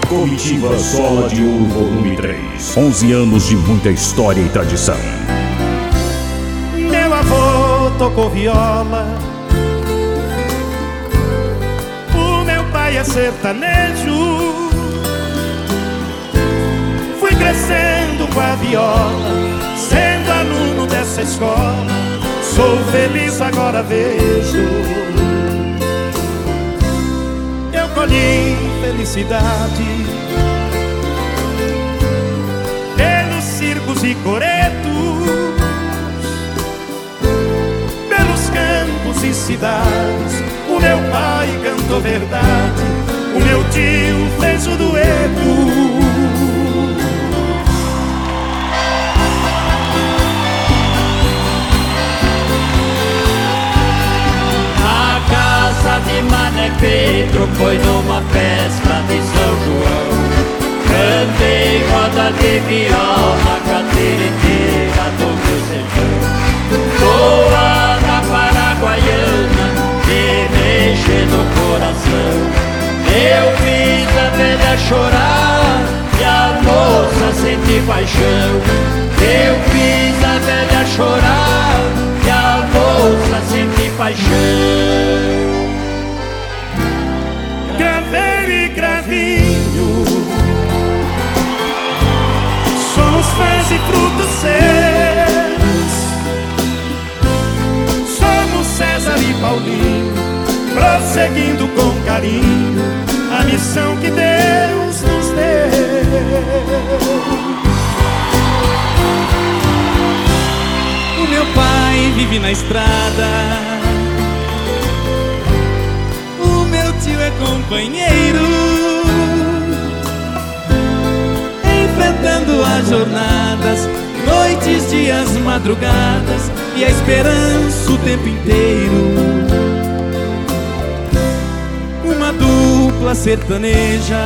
Comitiva Sola de Ouro, volume 3. 11 anos de muita história e tradição. Meu avô tocou viola, o meu pai é sertanejo. Fui crescendo com a viola, sendo aluno dessa escola. Sou feliz, agora vejo. Eu colhi felicidade pelos circos e coretos, pelos campos e cidades. O meu pai cantou verdade, o meu tio fez o dueto. De Mané Pedro foi numa festa de São João. Cantei roda de viola, catereteira do meu sertão. Boa da Paraguaiana, de mexer no coração. Eu fiz a velha chorar e a moça sentir paixão. Eu fiz a velha chorar e a moça sentir paixão. Craveiro e cravinho, somos fãs e frutos seus. Somos César e Paulinho, prosseguindo com carinho a missão que Deus nos deu. O meu pai vive na estrada, é companheiro, enfrentando as jornadas, noites, dias, madrugadas, e a esperança o tempo inteiro. Uma dupla sertaneja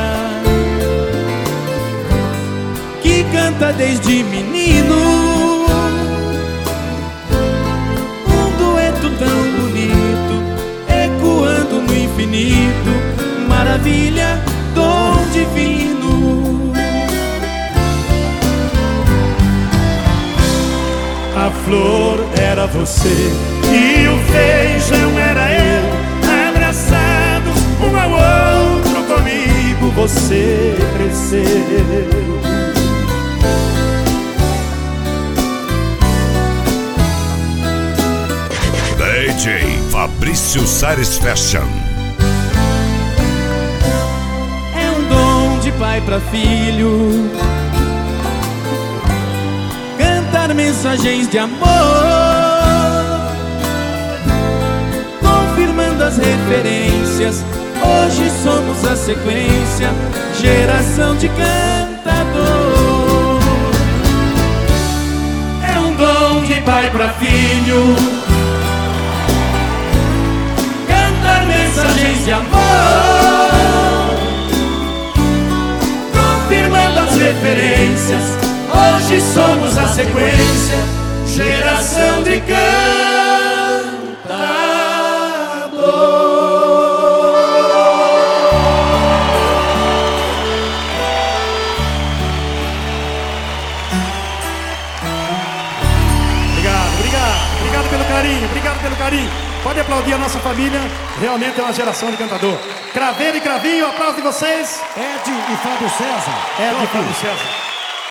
que canta desde menino, um dueto tão bonito, ecoando no infinito, maravilha, dom divino. A flor era você e o feijão era eu, abraçados um ao outro, comigo você cresceu. DJ Fabrício Satisfaction. É um dom de pai pra filho, cantar mensagens de amor, confirmando as referências. Hoje somos a sequência, geração de cantador. É um dom de pai pra filho, mensagens de amor, confirmando as referências. Hoje somos a sequência, geração de cantador. Obrigado pelo carinho, obrigado pelo carinho. Pode aplaudir a nossa família, realmente é uma geração de cantador. Craveiro e Cravinho, aplauso de vocês. Ed e Fábio César. Ed e Fábio César.